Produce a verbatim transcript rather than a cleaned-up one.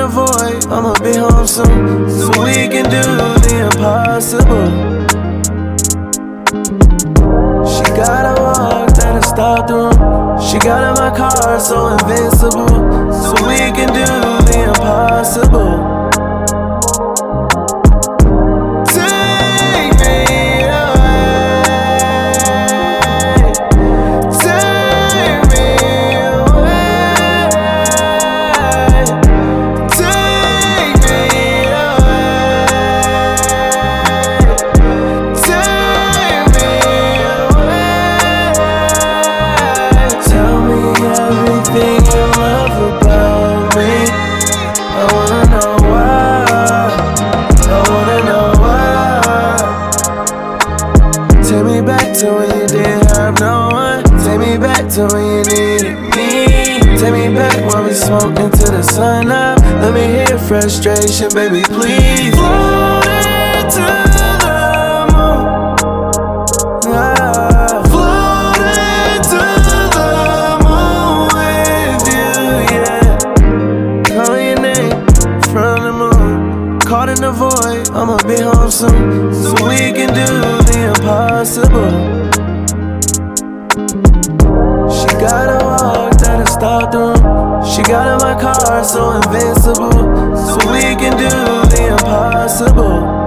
void, I'ma be home soon, so we can do the impossible. She got a walk that'll stop the room. She got in my car, so invincible, so we can do the impossible. Take me back to when you didn't have no one. Take me back to when you needed me. Take me back when we smoked into the sun up. Let me hear frustration, baby, please. Floating to the moon, ah. Floating to the moon with you, yeah. Calling your name from the moon, caught in the void, I'ma be home soon, so we can do the impossible. She got a walk that'll stop the room. She got in my car, so invincible, so we can do the impossible.